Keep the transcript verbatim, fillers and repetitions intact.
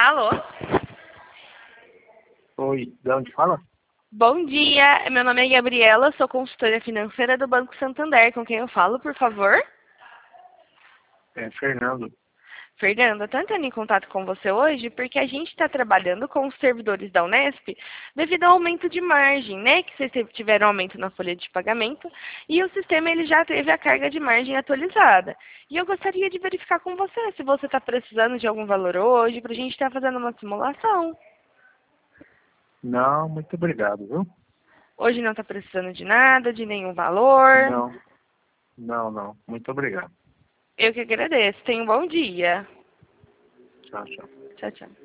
Alô? Oi, de onde fala? Bom dia, meu nome é Gabriela, sou consultora financeira do Banco Santander. Com quem eu falo, por favor? É Fernando. Fernanda, estou entrando em contato com você hoje porque a gente está trabalhando com os servidores da Unesp devido ao aumento de margem, né? Que vocês tiveram aumento na folha de pagamento e o sistema ele já teve a carga de margem atualizada. E eu gostaria de verificar com você se você está precisando de algum valor hoje para a gente estar fazendo uma simulação. Não, muito obrigado, viu? Hoje não está precisando de nada, de nenhum valor. Não, não, não. Muito obrigado. Eu que agradeço. Tenha um bom dia. Tchau, tchau. Tchau, tchau.